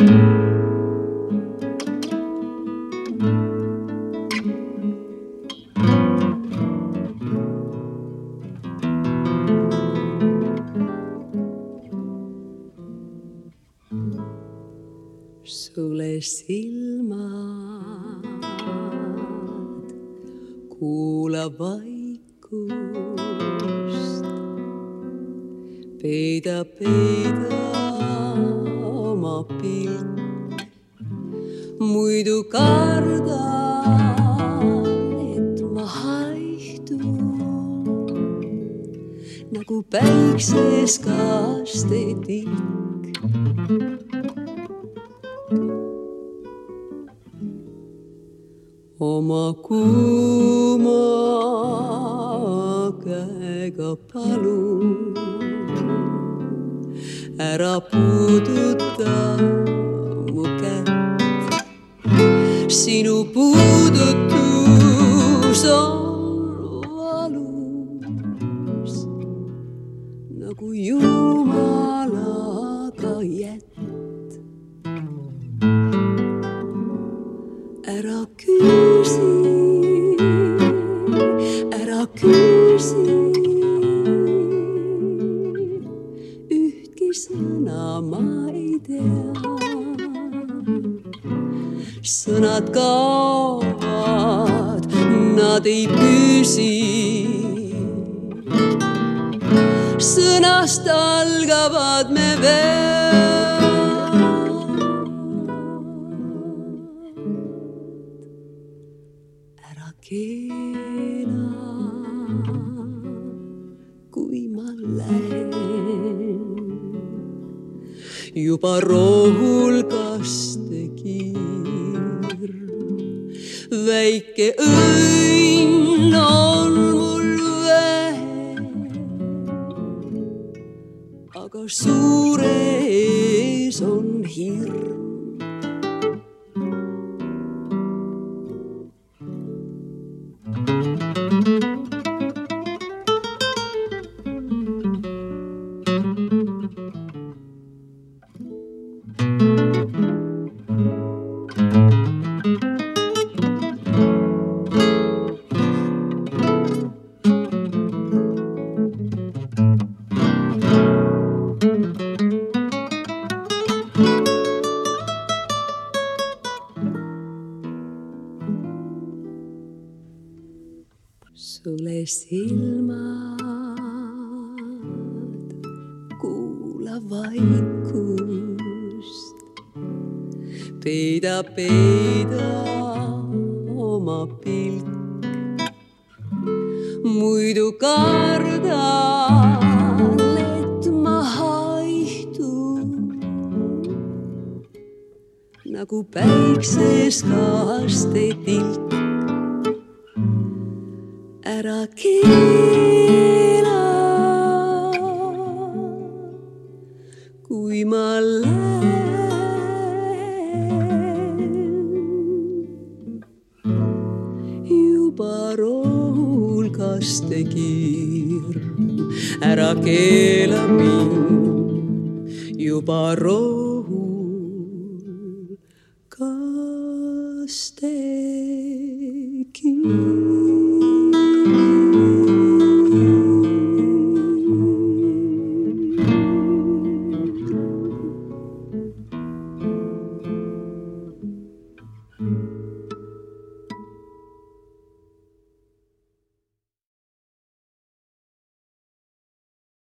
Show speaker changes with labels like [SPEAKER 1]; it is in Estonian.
[SPEAKER 1] Sule silmad, kuula vaikust, peida oma pilk, muidu kardan, et ma haihtun nagu päikses kastetik. Oma kuuma käega palun, ära puuduta mu kätt. Sinu puudutus on valus nagu Jumalaga jett. Ära küsi, ühtki sõna ma ei tea. Sõnad kaovad, nad ei püsi. Sõnast algavad me veel. Keela, kui ma lähen, juba rohulkaste kirm. Väike õnn on mul vähe, aga suure ees on hirm. Sule silmad, kuula vaikust, peida oma pilk, muidu kardan, et ma haihtun nagu päikses kastetilk. Ära keela, kui ma lähen, juba rohulkaste kirm. Ära keela mind, juba rohulkaste kirm.